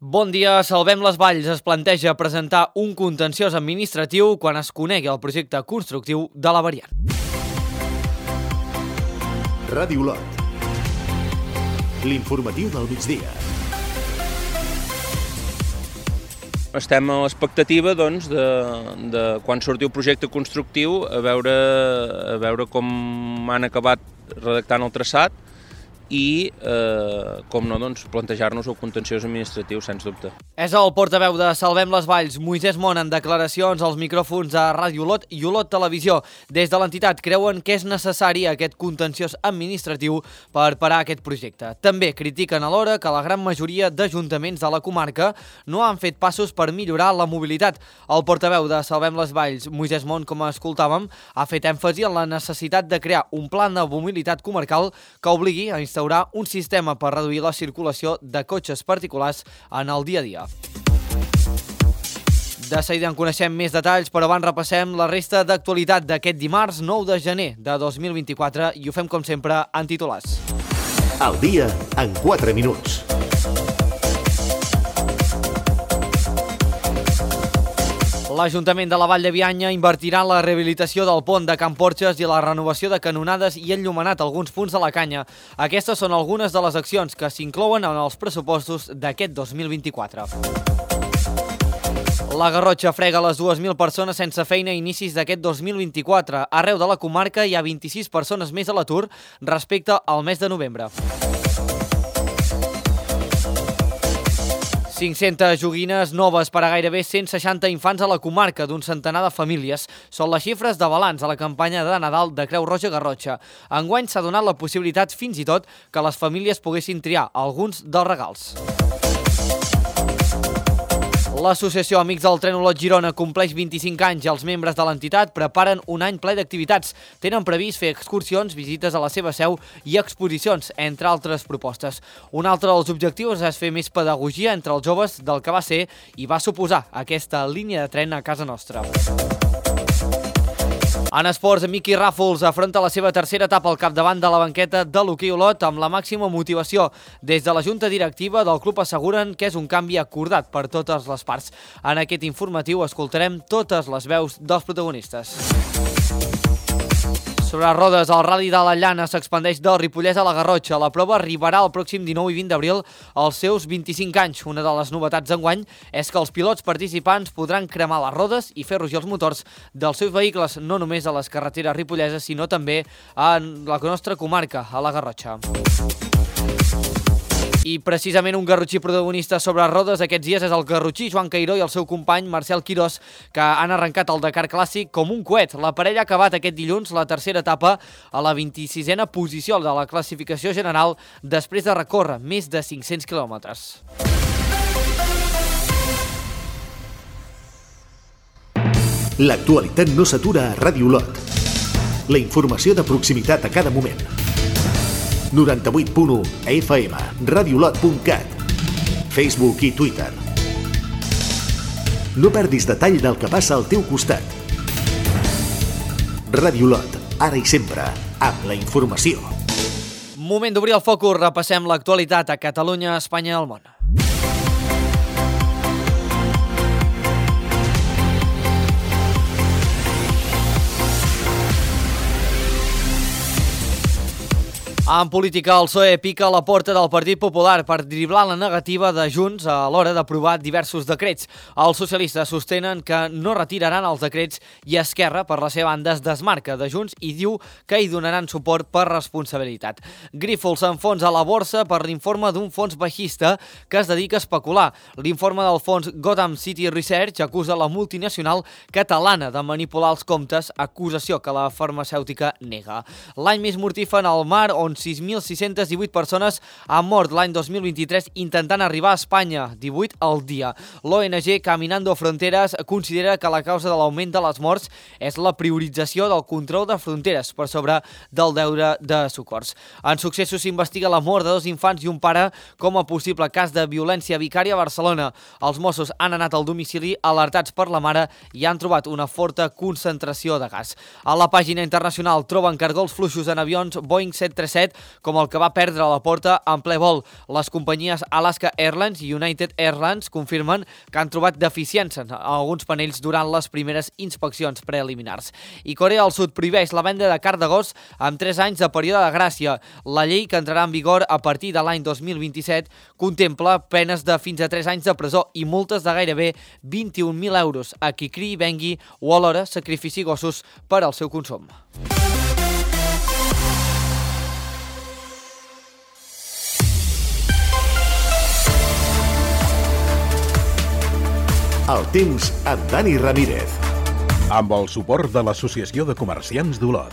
Bon dia, Salvem les Valls es planteja presentar un contenciós administratiu quan es conegui el projecte constructiu de la variant. Ràdio Lot. L'informatiu del migdia. Estem a l'expectativa doncs, de quan surti el projecte constructiu a veure com han acabat redactant el traçat i, com no, doncs, plantejar-nos el contenciós administratiu, sens dubte. És el portaveu de Salvem les Valls, Moisès Mont, en declaracions als micròfons de Ràdio Lot i Olot Televisió. Des de l'entitat creuen que és necessari aquest contenciós administratiu per parar aquest projecte. També critiquen alhora que la gran majoria d'ajuntaments de la comarca no han fet passos per millorar la mobilitat. El portaveu de Salvem les Valls, Moisès Mont, com escoltàvem, ha fet èmfasi en la necessitat de crear un pla de mobilitat comarcal que obligui a instaurar un sistema per reduir la circulació de cotxes particulars en el dia a dia. De seguida en coneixem més detalls, però abans repassem la resta d'actualitat d'aquest dimarts 9 de gener de 2024 i ho fem com sempre en titulars. Al dia en 4 minuts. L'Ajuntament de la Vall de Bianya invertirà en la rehabilitació del pont de Can Porxes i la renovació de canonades i enllumenat alguns punts de la Canya. Aquestes són algunes de les accions que s'inclouen en els pressupostos d'aquest 2024. La Garrotxa frega les 2.000 persones sense feina a inicis d'aquest 2024. Arreu de la comarca hi ha 26 persones més a l'atur respecte al mes de novembre. 500 joguines noves per a gairebé 160 infants a la comarca d'un centenar de famílies. Són les xifres de balanç a la campanya de Nadal de Creu Roja Garrotxa. Enguany s'ha donat la possibilitat fins i tot que les famílies poguessin triar alguns dels regals. L'associació Amics del Tren Olot Girona compleix 25 anys i els membres de l'entitat preparen un any ple d'activitats. Tenen previst fer excursions, visites a la seva seu i exposicions, entre altres propostes. Un altre dels objectius és fer més pedagogia entre els joves del que va ser i va suposar aquesta línia de tren a casa nostra. En esports, Miqui Ràfols afronta la seva tercera etapa al capdavant de la banqueta de l'hoquei Olot amb la màxima motivació. Des de la junta directiva del club asseguren que és un canvi acordat per totes les parts. En aquest informatiu escoltarem totes les veus dels protagonistes. Sobre rodes, el Rally de la Llana s'expandeix del Ripollès a la Garrotxa. La prova arribarà el pròxim 19 i 20 d'abril als seus 25 anys. Una de les novetats d'enguany és que els pilots participants podran cremar les rodes i fer rugir els motors dels seus vehicles, no només a les carreteres ripolleses, sinó també en la nostra comarca, a la Garrotxa. I precisament un garrotxí protagonista sobre rodes aquests dies és el garrotxí Joan Cairó i el seu company Marcel Quirós, que han arrencat el Dakar Clàssic com un coet. La parella ha acabat aquest dilluns la tercera etapa a la 26a posició de la classificació general després de recórrer més de 500 quilòmetres. L'actualitat no s'atura a Ràdio Lot. La informació de proximitat a cada moment. 98.1 FM, radiolot.cat, Facebook i Twitter. No perdis detall del que passa al teu costat. Ràdio Lot, ara i sempre, amb la informació. Moment d'obrir el focus, repassem l'actualitat a Catalunya, Espanya i el món. En política, el PSOE pica a la porta del Partit Popular per driblar la negativa de Junts a l'hora d'aprovar diversos decrets. Els socialistes sostenen que no retiraran els decrets i Esquerra, per la seva banda, es desmarca de Junts i diu que hi donaran suport per responsabilitat. Grífols s'enfonsa a la borsa per l'informe d'un fons baixista que es dedica a especular. L'informe del fons Gotham City Research acusa la multinacional catalana de manipular els comptes, acusació que la farmacèutica nega. L'any més mortífer al mar, on 6.618 persones han mort l'any 2023 intentant arribar a Espanya, 18 al dia. L'ONG Caminando Fronteras considera que la causa de l'augment de les morts és la priorització del control de fronteres per sobre del deure de socors. En successos s'investiga la mort de 2 infants i un pare com a possible cas de violència vicària a Barcelona. Els Mossos han anat al domicili alertats per la mare i han trobat una forta concentració de gas. A la pàgina internacional troben cargols fluixos en avions Boeing 737 2017, com el que va perdre la Porta en ple vol. Les companyies Alaska Airlines i United Airlines confirmen que han trobat deficiències en alguns panells durant les primeres inspeccions preliminars. I Corea del Sud prohibeix la venda de carn de gos amb 3 anys de període de gràcia. La llei, que entrarà en vigor a partir de l'any 2027, contempla penes de fins a 3 anys de presó i multes de gairebé 21.000 euros a qui criï, vengui o alhora sacrifici gossos per al seu consum. El temps amb Dani Ramírez. Amb el suport de l'Associació de Comerciants d'Olot.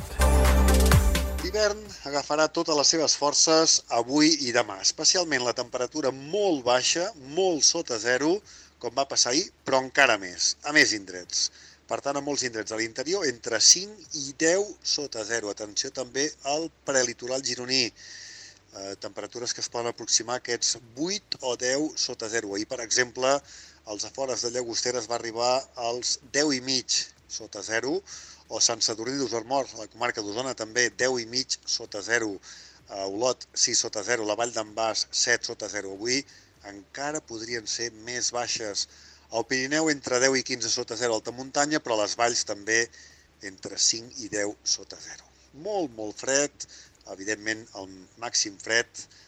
L'hivern agafarà totes les seves forces avui i demà, especialment la temperatura molt baixa, molt sota zero, com va passar ahir, però encara més, a més indrets. Per tant, a molts indrets a l'interior, entre 5 i 10 sota zero. Atenció també al prelitoral gironí. Temperatures que es poden aproximar a aquests 8 o 10 sota zero. Ahir, per exemple, als afores de Llagostera es va arribar als 10,5 sota zero, o Sant Sadurní d'Osormort, la comarca d'Osona, també 10,5 sota zero, a Olot 6 sota zero, la Vall d'en Bas 7 sota zero. Avui encara podrien ser més baixes. Al Pirineu entre 10 i 15 sota zero, alta muntanya, però a les valls també entre 5 i 10 sota zero. Molt, molt fred, evidentment el màxim fred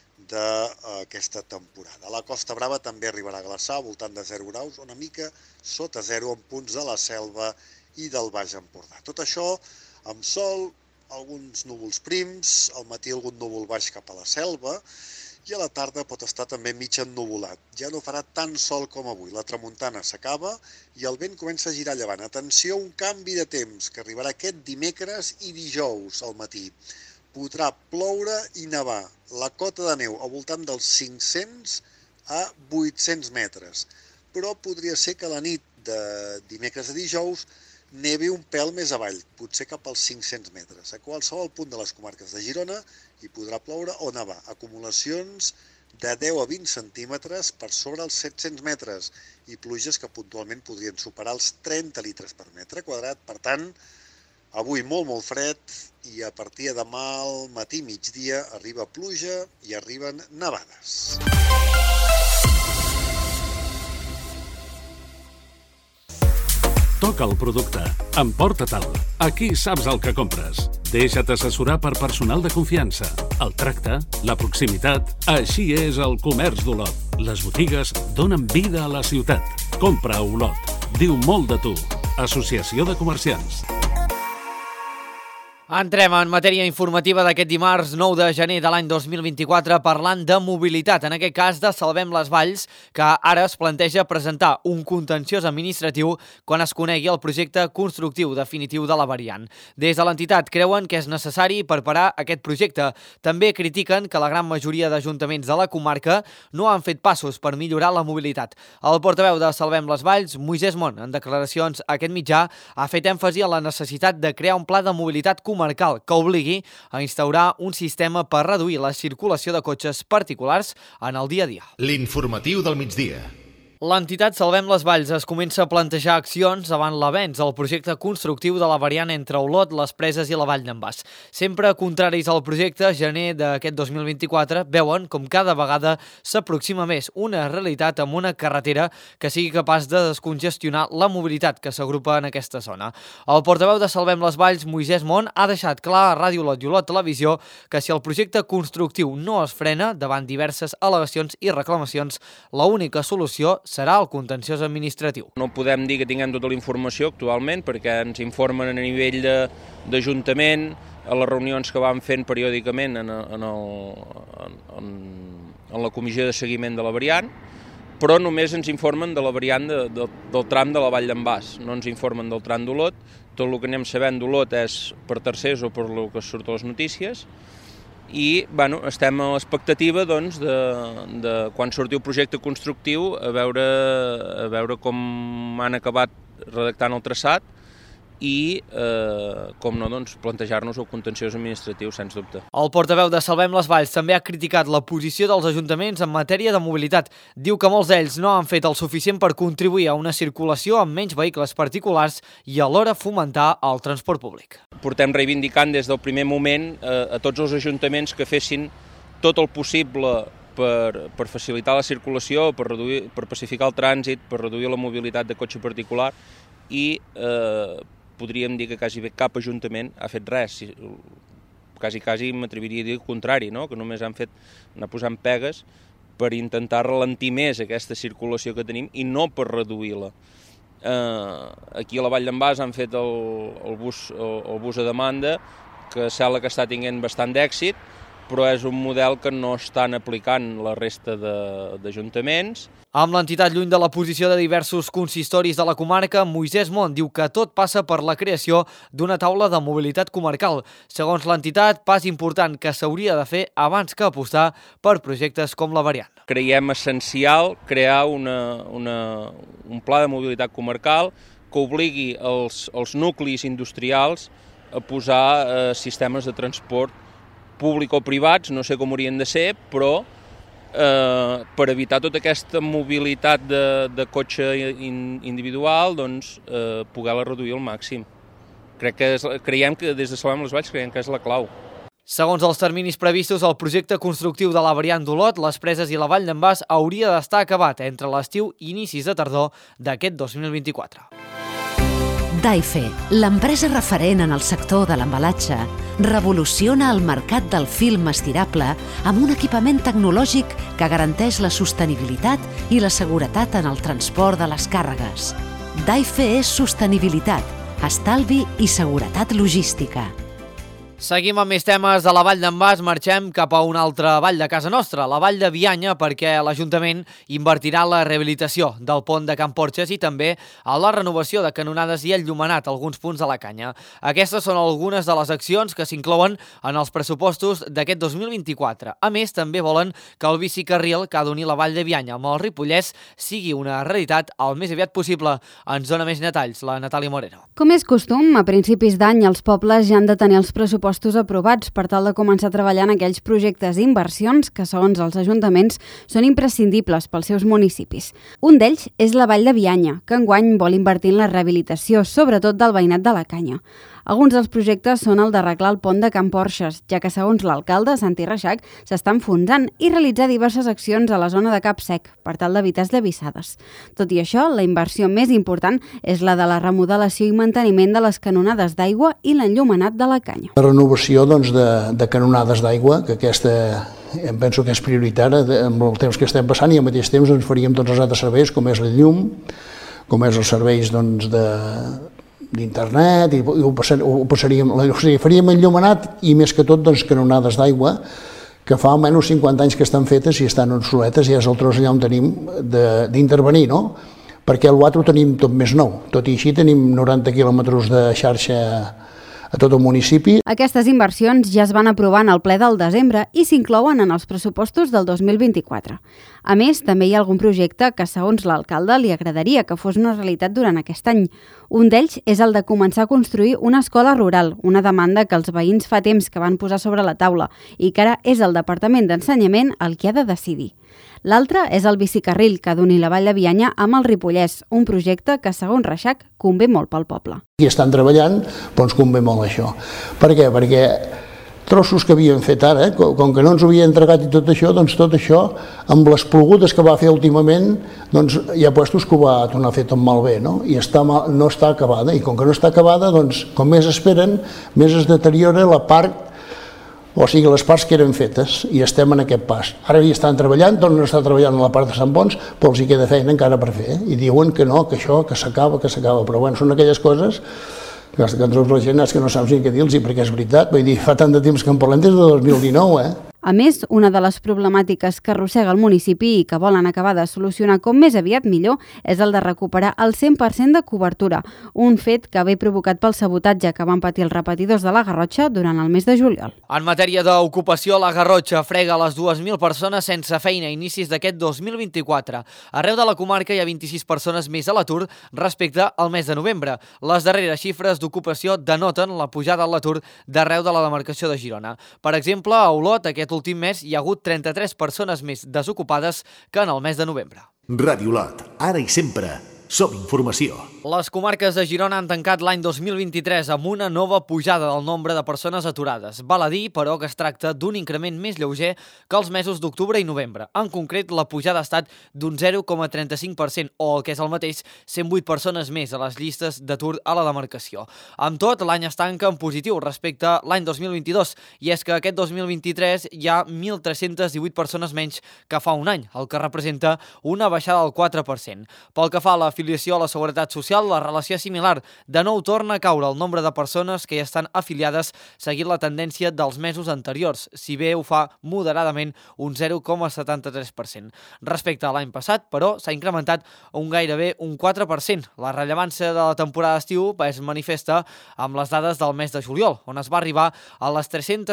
d'aquesta temporada. A la Costa Brava també arribarà a glaçar, al voltant de 0 graus, una mica sota zero en punts de la Selva i del Baix Empordà. Tot això amb sol, alguns núvols prims, al matí algun núvol baix cap a la Selva, i a la tarda pot estar també mig ennuvolat. Ja no farà tant sol com avui. La tramuntana s'acaba i el vent comença a girar a llevant. Atenció, un canvi de temps que arribarà aquest dimecres i dijous al matí. Podrà ploure i nevar. La cota de neu al voltant dels 500 a 800 metres. Però podria ser que la nit de dimecres a dijous nevi un pèl més avall, potser cap als 500 metres. A qualsevol punt de les comarques de Girona hi podrà ploure o nevar. Acumulacions de 10 a 20 centímetres per sobre els 700 metres i pluges que puntualment podrien superar els 30 litres per metre quadrat. Per tant, avui molt, molt fred i a partir de demà al matí, migdia, arriba pluja i arriben nevades. Toca el producte. Emporta-te'l. Aquí saps el que compres. Deixa't assessorar per personal de confiança. El tracte, la proximitat... Així és el comerç d'Olot. Les botigues donen vida a la ciutat. Compra a Olot. Diu molt de tu. Associació de Comerciants. Entrem en matèria informativa d'aquest dimarts 9 de gener de l'any 2024 parlant de mobilitat, en aquest cas de Salvem les Valls, que ara es planteja presentar un contenciós administratiu quan es conegui el projecte constructiu definitiu de la variant. Des de l'entitat creuen que és necessari preparar aquest projecte. També critiquen que la gran majoria d'ajuntaments de la comarca no han fet passos per millorar la mobilitat. El portaveu de Salvem les Valls, Moisès Mont, en declaracions a aquest mitjà, ha fet èmfasi a la necessitat de crear un pla de mobilitat comarcal que obligui a instaurar un sistema per reduir la circulació de cotxes particulars en el dia a dia. L'informatiu del migdia. L'entitat Salvem les Valls es comença a plantejar accions davant l'avenç al projecte constructiu de la variant entre Olot, les Preses i la Vall d'en Bas. Sempre contraris al projecte, gener d'aquest 2024 veuen com cada vegada s'aproxima més una realitat amb una carretera que sigui capaç de descongestionar la mobilitat que s'agrupa en aquesta zona. El portaveu de Salvem les Valls, Moisès Mont, ha deixat clar a Ràdio Olot i Olot Televisió que si el projecte constructiu no es frena davant diverses al·legacions i reclamacions, l'única solució serà el contenciós administratiu. No podem dir que tinguem tota la informació actualment perquè ens informen a nivell d'Ajuntament, a les reunions que vam fent periòdicament en la comissió de seguiment de la variant, però només ens informen de la variant del tram de la Vall d'en Bas, no ens informen del tram d'Olot. Tot el que anem sabent d'Olot és per tercers o per el que surt a les notícies. I estem a l'expectativa de quan surti el projecte constructiu a veure com han acabat redactant el traçat i, com no, doncs, plantejar-nos el contenciós administratiu, sens dubte. El portaveu de Salvem les Valls també ha criticat la posició dels ajuntaments en matèria de mobilitat. Diu que molts d'ells no han fet el suficient per contribuir a una circulació amb menys vehicles particulars i alhora fomentar el transport públic. Portem reivindicant des del primer moment a tots els ajuntaments que fessin tot el possible per facilitar la circulació, per pacificar el trànsit, per reduir la mobilitat de cotxe particular i podríem dir que quasi cap ajuntament ha fet res. Quasi m'atreviria a dir el contrari, no? Que només han anar posant pegues per intentar ralentir més aquesta circulació que tenim i no per reduir-la. Aquí a la Vall d'en Bas han fet el bus a demanda, que sembla que està tenint bastant d'èxit, però és un model que no estan aplicant la resta d'ajuntaments. Amb l'entitat lluny de la posició de diversos consistoris de la comarca, Moisès Mont diu que tot passa per la creació d'una taula de mobilitat comarcal. Segons l'entitat, pas important que s'hauria de fer abans que apostar per projectes com la variant. Creiem essencial crear un pla de mobilitat comarcal que obligui els nuclis industrials a posar sistemes de transport públic o privats, no sé com haurien de ser, però per evitar tota aquesta mobilitat de cotxe individual, doncs poder-la reduir al màxim. Creiem que des de Salvem les Valls creiem que és la clau. Segons els terminis previstos, el projecte constructiu de la variant d'Olot, les Preses i la Vall d'en Bas hauria d'estar acabat entre l'estiu i inicis de tardor d'aquest 2024. Daife, l'empresa referent en el sector de l'embalatge, revoluciona el mercat del film estirable amb un equipament tecnològic que garanteix la sostenibilitat i la seguretat en el transport de les càrregues. Daife és sostenibilitat, estalvi i seguretat logística. Seguim amb més temes de la Vall d'en Bas, marxem cap a una altra vall de casa nostra, la Vall de Bianya, perquè l'Ajuntament invertirà en la rehabilitació del pont de Can Porxes i també a la renovació de canonades i enllumenat a alguns punts de la canya. Aquestes són algunes de les accions que s'inclouen en els pressupostos d'aquest 2024. A més, també volen que el bicicarril que ha d'unir la Vall de Bianya amb el Ripollès sigui una realitat el més aviat possible. Ens dona més detalls la Natàlia Moreno. Com és costum, a principis d'any els pobles ja han de tenir els pressupostos aprovats per tal de començar a treballar en aquells projectes d'inversions que, segons els ajuntaments, són imprescindibles pels seus municipis. Un d'ells és la Vall de Bianya, que enguany vol invertir en la rehabilitació, sobretot del veïnat de la Canya. Alguns dels projectes són el d'arreglar el pont de Can Porxes, ja que, segons l'alcalde, Santi Reixac, s'està enfonsant, i realitzar diverses accions a la zona de Cap Sec, per tal d'evitar esllavissades. Tot i això, la inversió més important és la de la remodelació i manteniment de les canonades d'aigua i l'enllumenat de la Canya. La renovació de canonades d'aigua, que aquesta em penso que és prioritària amb el temps que estem passant, i al mateix temps faríem tots els altres serveis, com és el llum, com és els serveis d'internet, i faríem enllumenat i més que tot canonades d'aigua que fa almenys 50 anys que estan fetes i estan obsoletes, i és el tros allà on tenim d'intervenir, no? Perquè l'altre ho tenim tot més nou, tot i així tenim 90 quilòmetres de xarxa a tot el municipi. Aquestes inversions ja es van aprovar en el ple del desembre i s'inclouen en els pressupostos del 2024. A més, també hi ha algun projecte que, segons l'alcalde, li agradaria que fos una realitat durant aquest any. Un d'ells és el de començar a construir una escola rural, una demanda que els veïns fa temps que van posar sobre la taula i que ara és el Departament d'Ensenyament el que ha de decidir. L'altre és el bicicarril que d'unir la Vall de Bianya amb el Ripollès, un projecte que, segons Reixac, convé molt pel poble. I estan treballant, però ens convé molt això. Per què? Perquè trossos que havien fet ara, com que no ens ho havia entregat i tot això, amb les plogudes que va fer últimament, hi ha puestos que ho va tornar a fer tot malbé, no? I no està acabada, i com que no està acabada, com més esperen, més es deteriora la part, o sigui, les parts que eren fetes, i estem en aquest pas. Ara hi estan treballant, tornen a estar treballant a la part de Sant Bons, però els hi queda feina encara per fer, i diuen que no, que això, que s'acaba, però bueno, són aquelles coses que entre la gent és que no saps ni què dir-los, perquè és veritat, vull dir, fa tant de temps que en parlem des de 2019, A més, una de les problemàtiques que arrossega el municipi i que volen acabar de solucionar com més aviat millor és el de recuperar el 100% de cobertura, un fet que ve provocat pel sabotatge que van patir els repetidors de la Garrotxa durant el mes de juliol. En matèria d'ocupació, la Garrotxa frega les 2.000 persones sense feina a inicis d'aquest 2024. Arreu de la comarca hi ha 26 persones més a l'atur respecte al mes de novembre. Les darreres xifres d'ocupació denoten la pujada a l'atur d'arreu de la demarcació de Girona. Per exemple, a Olot, aquest últim mes hi ha hagut 33 persones més desocupades que en el mes de novembre. Ràdio Olot, ara i sempre. Som informació. Les comarques de Girona han tancat l'any 2023 amb una nova pujada del nombre de persones aturades. Val a dir, però, que es tracta d'un increment més lleuger que els mesos d'octubre i novembre. En concret, la pujada ha estat d'un 0,35% o, el que és el mateix, 108 persones més a les llistes d'atur a la demarcació. Amb tot, l'any es tanca en positiu respecte a l'any 2022, i és que aquest 2023 hi ha 1.318 persones menys que fa un any, el que representa una baixada del 4%. Pel que fa a l'afiliació a la Seguretat Social, la relació és similar. De nou torna a caure el nombre de persones que ja estan afiliades seguint la tendència dels mesos anteriors, si bé ho fa moderadament un 0,73%. Respecte a l'any passat, però, s'ha incrementat gairebé un 4%. La rellevància de la temporada d'estiu es manifesta amb les dades del mes de juliol, on es va arribar a les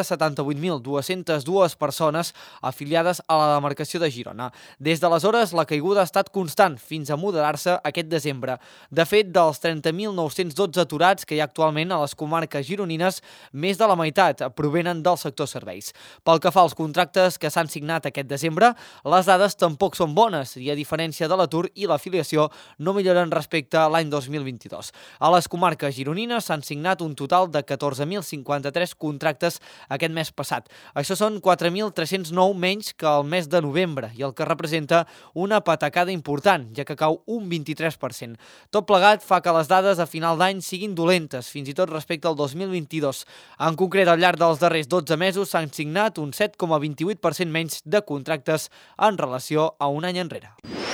378.202 persones afiliades a la demarcació de Girona. Des d'aleshores, la caiguda ha estat constant, fins a moderar-se aquest desembre. De fet, dels 30.912 aturats que hi ha actualment a les comarques gironines, més de la meitat provenen del sector serveis. Pel que fa als contractes que s'han signat aquest desembre, les dades tampoc són bones i, a diferència de l'atur i l'afiliació, no milloren respecte a l'any 2022. A les comarques gironines s'han signat un total de 14.053 contractes aquest mes passat. Això són 4.309 menys que el mes de novembre i el que representa una patacada important, ja que cau un 23%. Tot plegat fa que les dades a final d'any siguin dolentes, fins i tot respecte al 2022. En concret, al llarg dels darrers 12 mesos s'han signat un 7,28% menys de contractes en relació a un any enrere.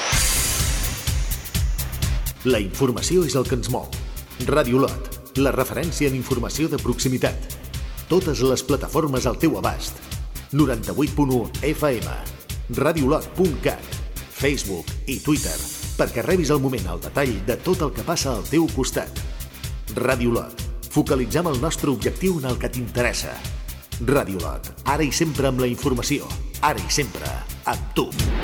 La informació és el que ens mou. Ràdio Olot, la referència en informació de proximitat. Totes les plataformes al teu abast. 98.1 FM, radiolot.cat, Facebook i Twitter, perquè rebis al moment el detall de tot el que passa al teu costat. Ràdio Olot, focalitzem el nostre objectiu en el que t'interessa. Ràdio Olot, ara i sempre amb la informació, ara i sempre amb tu.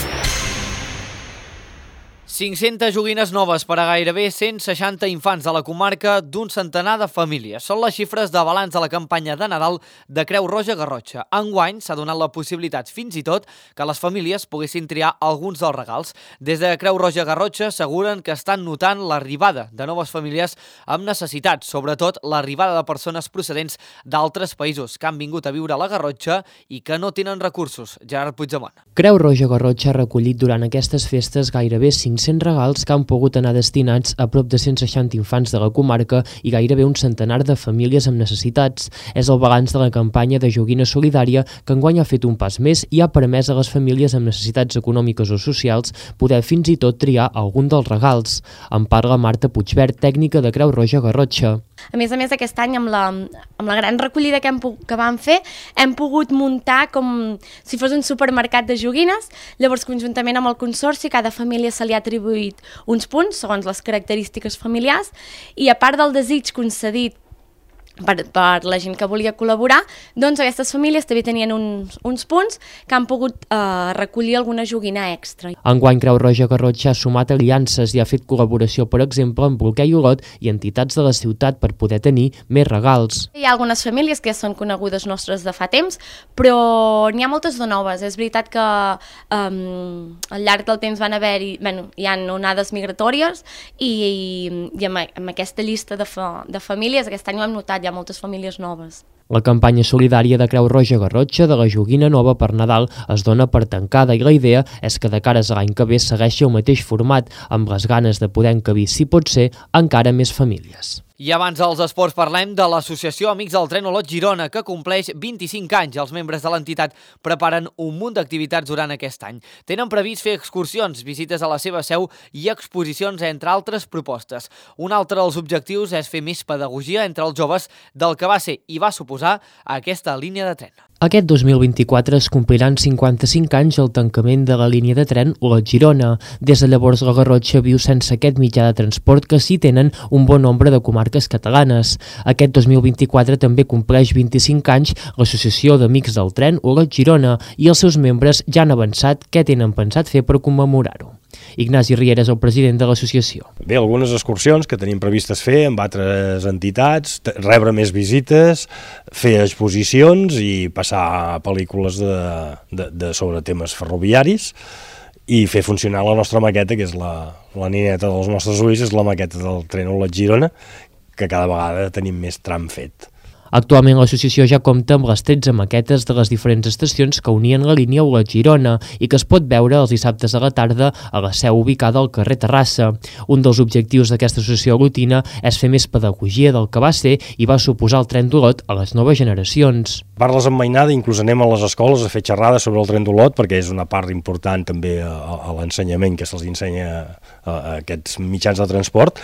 500 joguines noves per a gairebé 160 infants de la comarca d'un centenar de famílies. Són les xifres de balanç de la campanya de Nadal de Creu Roja Garrotxa. Enguany s'ha donat la possibilitat, fins i tot, que les famílies poguessin triar alguns dels regals. Des de Creu Roja Garrotxa asseguren que estan notant l'arribada de noves famílies amb necessitats, sobretot l'arribada de persones procedents d'altres països que han vingut a viure a la Garrotxa i que no tenen recursos. Gerard Puigdemont. Creu Roja Garrotxa ha recollit durant aquestes festes gairebé 500 regals que han pogut anar destinats a prop de 160 infants de la comarca i gairebé un centenar de famílies amb necessitats. És el balanç de la campanya de joguina solidària que enguany ha fet un pas més i ha permès a les famílies amb necessitats econòmiques o socials poder fins i tot triar algun dels regals. En parla Marta Puigvert, tècnica de Creu Roja Garrotxa. A més, aquest any, amb la gran recollida que vam fer, hem pogut muntar com si fos un supermercat de joguines. Llavors, conjuntament amb el Consorci, cada família se li ha atribuït uns punts, segons les característiques familiars, i a part del desig concedit per la gent que volia col·laborar, doncs aquestes famílies també tenien uns punts que han pogut recollir alguna joguina extra. Enguany, Creu Roja Garrotxa ha sumat aliances i ha fet col·laboració, per exemple, amb Bolquer i Olot i entitats de la ciutat per poder tenir més regals. Hi ha algunes famílies que ja són conegudes nostres de fa temps, però n'hi ha moltes de noves. És veritat que al llarg del temps van haver-hi, hi ha onades migratòries i amb aquesta llista de famílies aquest any ho hem notat, hi ha moltes famílies noves. La campanya solidària de Creu Roja Garrotxa de la joguina nova per Nadal es dona per tancada i la idea és que de cares a l'any que ve segueixi el mateix format, amb les ganes de poder encabir, si pot ser, encara més famílies. I abans dels esports parlem de l'Associació Amics del Tren Olot Girona, que compleix 25 anys. Els membres de l'entitat preparen un munt d'activitats durant aquest any. Tenen previst fer excursions, visites a la seva seu i exposicions, entre altres propostes. Un altre dels objectius és fer més pedagogia entre els joves del que va ser i va suposar aquesta línia de tren. Aquest 2024 es compliran 55 anys el tancament de la línia de tren Olot-Girona. Des de llavors la Garrotxa viu sense aquest mitjà de transport que sí tenen un bon nombre de comarques catalanes. Aquest 2024 també compleix 25 anys l'Associació d'Amics del Tren Olot-Girona i els seus membres ja han avançat què tenen pensat fer per commemorar-ho. Ignasi Riera és el president de l'associació. Bé, algunes excursions que tenim previstes fer amb altres entitats, rebre més visites, fer exposicions i passar pel·lícules sobre temes ferroviaris i fer funcionar la nostra maqueta, que és la nineta dels nostres ulls, és la maqueta del tren Olot-Girona, que cada vegada tenim més tram fet. Actualment l'associació ja compta amb les 13 maquetes de les diferents estacions que unien la línia Olot-Girona i que es pot veure els dissabtes a la tarda a la seu ubicada al carrer Terrassa. Un dels objectius d'aquesta associació olotina és fer més pedagogia del que va ser i va suposar el tren d'Olot a les noves generacions. Parles amb mainada, inclús anem a les escoles a fer xerrades sobre el tren d'Olot, perquè és una part important també a l'ensenyament que se'ls ensenya a aquests mitjans de transport,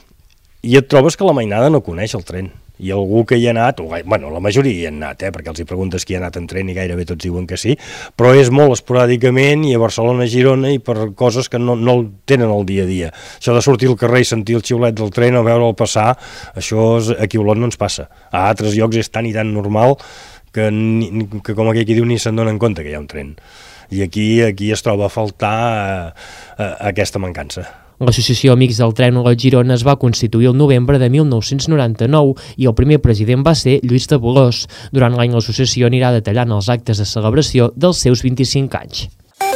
i et trobes que la mainada no coneix el tren. I algú que hi ha anat, la majoria hi ha anat, perquè els hi preguntes qui ha anat en tren i gairebé tots diuen que sí, però és molt esporàdicament i a Barcelona, Girona i per coses que no tenen el dia a dia. Això de sortir al carrer i sentir el xiulet del tren o veure'l passar, això aquí a Olot no ens passa. A altres llocs és tan i tan normal que com aquí diu, ni se'n donen compte que hi ha un tren. I aquí es troba a faltar aquesta mancança. L'Associació Amics del Tren Olot-Girona es va constituir el novembre de 1999 i el primer president va ser Lluís de Bolós. Durant l'any l'associació anirà detallant els actes de celebració dels seus 25 anys.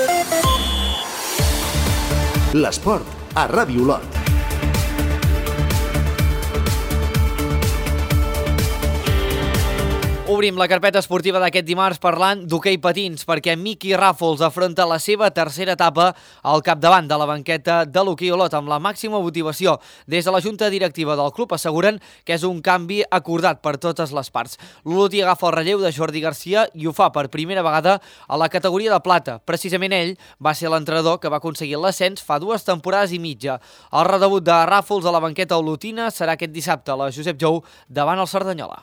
L'esport a Ràdio Olot. Obrim la carpeta esportiva d'aquest dimarts parlant d'hoquei patins, perquè Miqui Ràfols afronta la seva tercera etapa al capdavant de la banqueta de l'hoquei Olot amb la màxima motivació. Des de la junta directiva del club asseguren que és un canvi acordat per totes les parts. L'Olotí agafa el relleu de Jordi Garcia i ho fa per primera vegada a la categoria de plata. Precisament ell va ser l'entrenador que va aconseguir l'ascens fa 2 temporades i mitja. El redebut de Ràfols a la banqueta olotina serà aquest dissabte a la Josep Jou davant el Cerdanyola.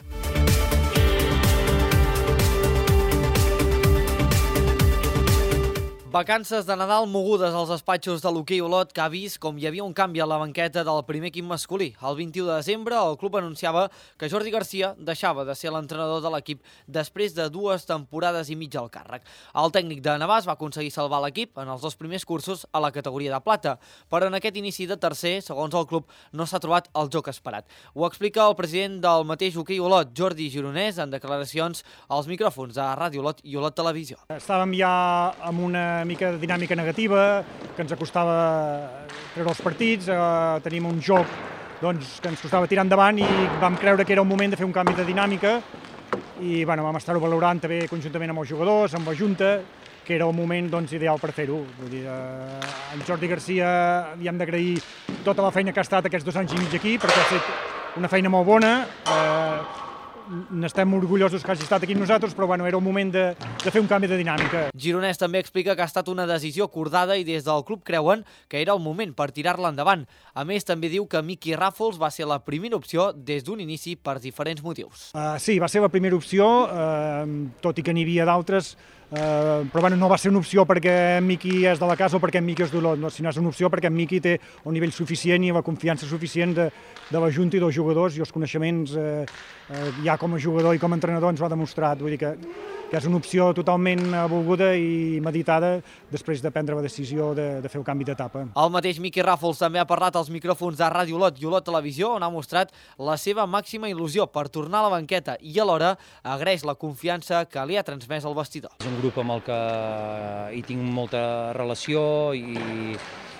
Vacances de Nadal mogudes als despatxos de l'hoquei Olot, que ha vist com hi havia un canvi a la banqueta del primer equip masculí. El 21 de desembre el club anunciava que Jordi Garcia deixava de ser l'entrenador de l'equip després de 2 temporades i mitja al càrrec. El tècnic de Navàs va aconseguir salvar l'equip en els 2 primers cursos a la categoria de plata, però en aquest inici de tercer, segons el club, no s'ha trobat el joc esperat. Ho explica el president del mateix hoquei Olot, Jordi Gironès, en declaracions als micròfons de Ràdio Olot i Olot Televisió. Estàvem ja amb una mica de dinàmica negativa, que ens costava treure els partits, tenim un joc que ens costava tirar endavant i vam creure que era un moment de fer un canvi de dinàmica i vam estar-ho valorant també conjuntament amb els jugadors, amb la junta, que era el moment ideal per fer-ho. En Jordi Garcia havíem d'agrair tota la feina que ha estat aquests 2 anys i mig aquí, perquè ha fet una feina molt bona, n'estem orgullosos que hagi estat aquí amb nosaltres, però era un moment de fer un canvi de dinàmica. Gironès també explica que ha estat una decisió acordada i des del club creuen que era el moment per tirar-la endavant. A més, també diu que Miqui Ràfols va ser la primera opció des d'un inici per diferents motius. Sí, va ser la primera opció, tot i que n'hi havia d'altres, però no va ser una opció perquè en Miqui és de la casa o perquè en Miqui és d'Olot, sinó és una opció perquè en Miqui té un nivell suficient i la confiança suficient de la junta i dels jugadors i els coneixements ja com a jugador i com a entrenador ens ho ha demostrat. Vull dir que és una opció totalment volguda i meditada després de prendre la decisió de fer el canvi d'etapa. El mateix Miqui Ràfols també ha parlat als micròfons de Ràdio Olot i Olot Televisió, on ha mostrat la seva màxima il·lusió per tornar a la banqueta i alhora agraeix la confiança que li ha transmès el vestidor. És un grup amb el que hi tinc molta relació i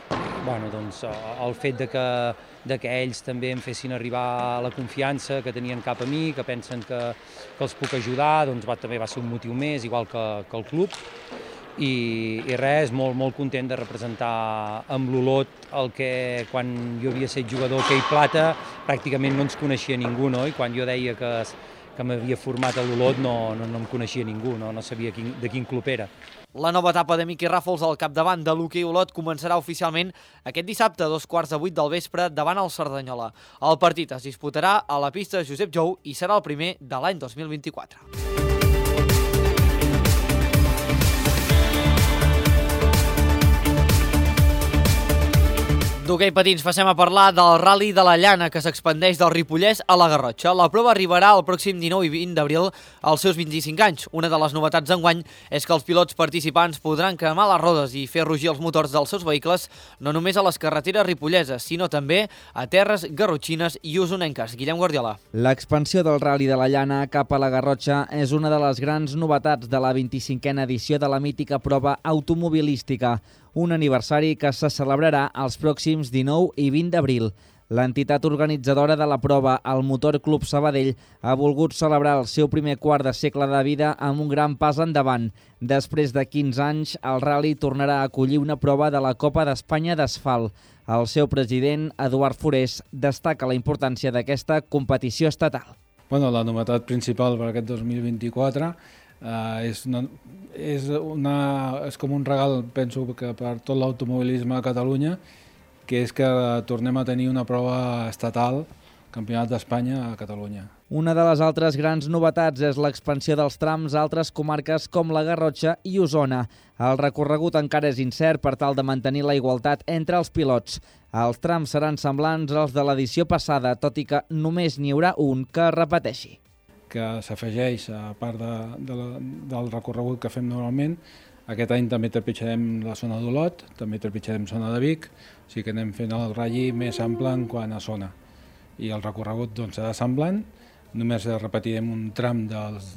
el fet de que ells també em fessin arribar la confiança que tenien cap a mi, que pensen que els puc ajudar, també va ser un motiu més, igual que el club. i res, molt content de representar amb l'Olot el que quan jo havia set jugador a Aquell Plata pràcticament no ens coneixia ningú, no? I quan jo deia que m'havia format a l'Olot no em coneixia ningú, no sabia de quin club era. La nova etapa de Miqui Ràfols al capdavant de l'hoquei Olot començarà oficialment aquest dissabte a 7:15 del vespre davant el Cerdanyola. El partit es disputarà a la pista Josep Jou i serà el primer de l'any 2024. D'hoquei patins passem a parlar del Rally de la Llana, que s'expandeix del Ripollès a la Garrotxa. La prova arribarà el pròxim 19 i 20 d'abril als seus 25 anys. Una de les novetats d'enguany és que els pilots participants podran cremar les rodes i fer rugir els motors dels seus vehicles no només a les carreteres ripolleses, sinó també a terres garrotxines i usonenques. Guillem Guardiola. L'expansió del Rally de la Llana cap a la Garrotxa és una de les grans novetats de la 25a edició de la mítica prova automobilística, un aniversari que se celebrarà els pròxims 19 i 20 d'abril. L'entitat organitzadora de la prova, el Motor Club Sabadell, ha volgut celebrar el seu primer quart de segle de vida amb un gran pas endavant. Després de 15 anys, el Rally tornarà a acollir una prova de la Copa d'Espanya d'Asfalt. El seu president, Eduard Forés, destaca la importància d'aquesta competició estatal. La novetat principal per aquest 2024 és com un regal, penso, que per tot l'automobilisme a Catalunya, que és que tornem a tenir una prova estatal, Campionat d'Espanya a Catalunya. Una de les altres grans novetats és l'expansió dels trams a altres comarques com la Garrotxa i Osona. El recorregut encara és incert per tal de mantenir la igualtat entre els pilots. Els trams seran semblants als de l'edició passada, tot i que només n'hi haurà un que repeteixi. Que s'afegeix, a part del recorregut que fem normalment. Aquest any també trepitjarem la zona d'Olot, també trepitjarem zona de Vic, o sigui que anem fent el ratll més ample en quant a zona. I el recorregut serà semblant, només repetirem un tram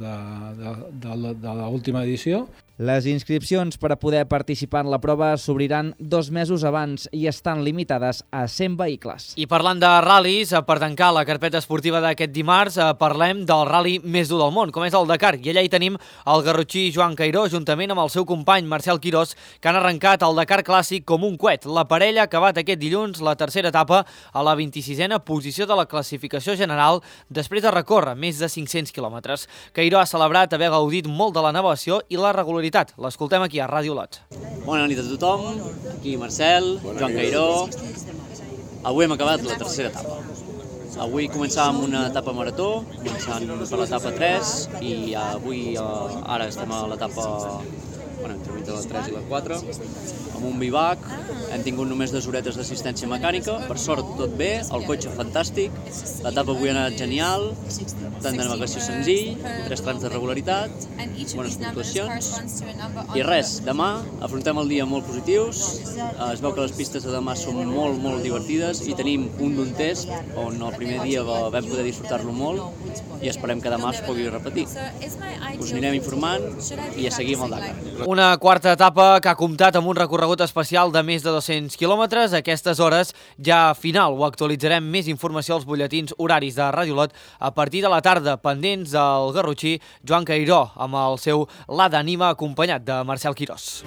de l'última edició. Les inscripcions per a poder participar en la prova s'obriran 2 mesos abans i estan limitades a 100 vehicles. I parlant de ral·lis, per tancar la carpeta esportiva d'aquest dimarts, parlem del ral·li més dur del món, com és el Dakar. I allà hi tenim el garrotxí Joan Cairó, juntament amb el seu company Marcel Quirós, que han arrencat el Dakar Clàssic com un coet. La parella ha acabat aquest dilluns la tercera etapa a la 26a posició de la classificació general després de recórrer més de 500 quilòmetres. Cairó ha celebrat haver gaudit molt de la navegació i la regularitat. L'escoltem aquí a Ràdio Olot. Bona nit a tothom, aquí Marcel, Joan Cairó. Avui hem acabat la tercera etapa. Avui començàvem una etapa marató, començant per l'etapa 3, i avui ara estem a l'etapa entre la 3 i la 4, amb un bivac. Hem tingut només 2 horetes d'assistència mecànica, per sort tot bé, el cotxe fantàstic, l'etapa avui ha anat genial, tant de navegació senzill, 3 trams de regularitat, bones puntuacions, i res, demà afrontem el dia molt positius, es veu que les pistes de demà són molt divertides i tenim un d'un test on el primer dia vam poder disfrutar-lo molt i esperem que demà es pugui repetir. Us anirem informant i a seguir amb el Dakar. Una quarta etapa que ha comptat amb un recorregut especial de més de 200 quilòmetres. A aquestes hores ja final ho actualitzarem més informació als butlletins horaris de Ràdio Olot a partir de la tarda, pendents del garrotxí Joan Cairó amb el seu La d'Anima acompanyat de Marcel Quirós.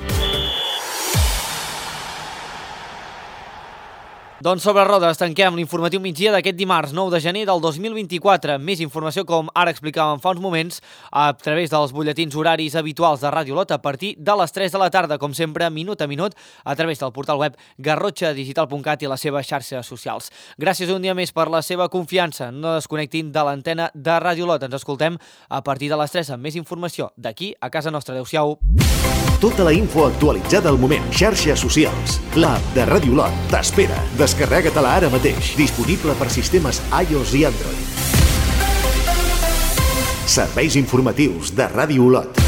Doncs sobre rodes tanquem l'informatiu migdia d'aquest dimarts 9 de gener del 2024. Més informació, com ara explicàvem fa uns moments, a través dels butlletins horaris habituals de Ràdio Olot a partir de les 3 de la tarda, com sempre, minut a minut, a través del portal web garrotxadigital.cat i les seves xarxes socials. Gràcies un dia més per la seva confiança. No desconnectin de l'antena de Ràdio Olot. Ens escoltem a partir de les 3 amb més informació d'aquí a casa nostra. Adéu-siau. Tota la info actualitzada al moment. Xarxes socials. L'app de Ràdio Olot t'espera. Descarrega-te-la ara mateix. Disponible per sistemes iOS i Android. Serveis informatius de Ràdio Olot.